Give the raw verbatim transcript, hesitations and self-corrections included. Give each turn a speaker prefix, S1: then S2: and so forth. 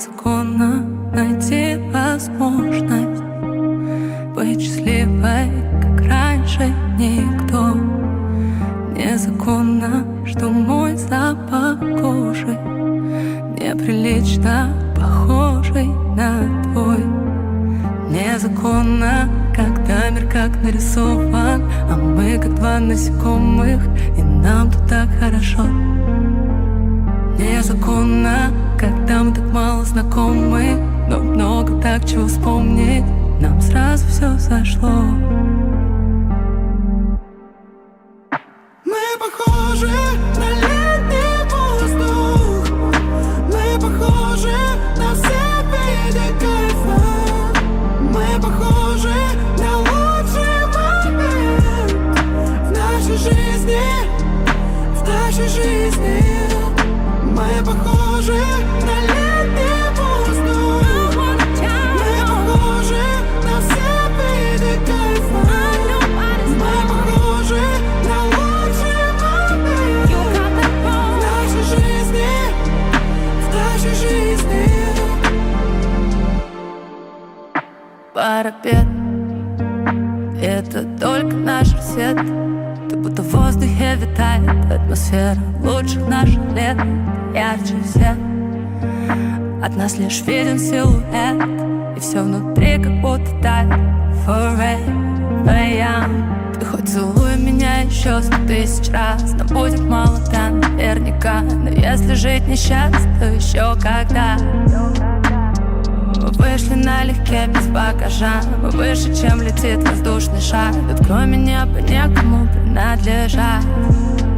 S1: Незаконно найти возможность быть счастливой, как раньше никто. Незаконно, что мой запах кожи неприлично похожий на твой. Незаконно, когда мир как нарисован, а мы как два насекомых, и нам тут так хорошо. Незаконно, когда мы так мало знакомы, но много так чего вспомнить, нам сразу все сошло.
S2: Мы похожи на летний воздух, мы похожи на все виды кайфа, мы похожи на лучший момент в нашей жизни, в нашей жизни. Мы похожи на летний воздух, мы похожи на все виды кайфа, мы похожи на лучший момент в нашей жизни, в нашей жизни.
S1: Парапет — это только наш рассвет. Ты будто в воздухе витает атмосфера лучших наших лет. Ярче всех от нас лишь виден силуэт, и все внутри как будто тает. Forever young. Ты хоть целуй меня еще сто тысяч раз, но будет мало, да, наверняка. Но если жить несчастно, то еще когда. Мы вышли налегке, без багажа, мы выше, чем летит воздушный шар. Тут кроме неба некому принадлежать.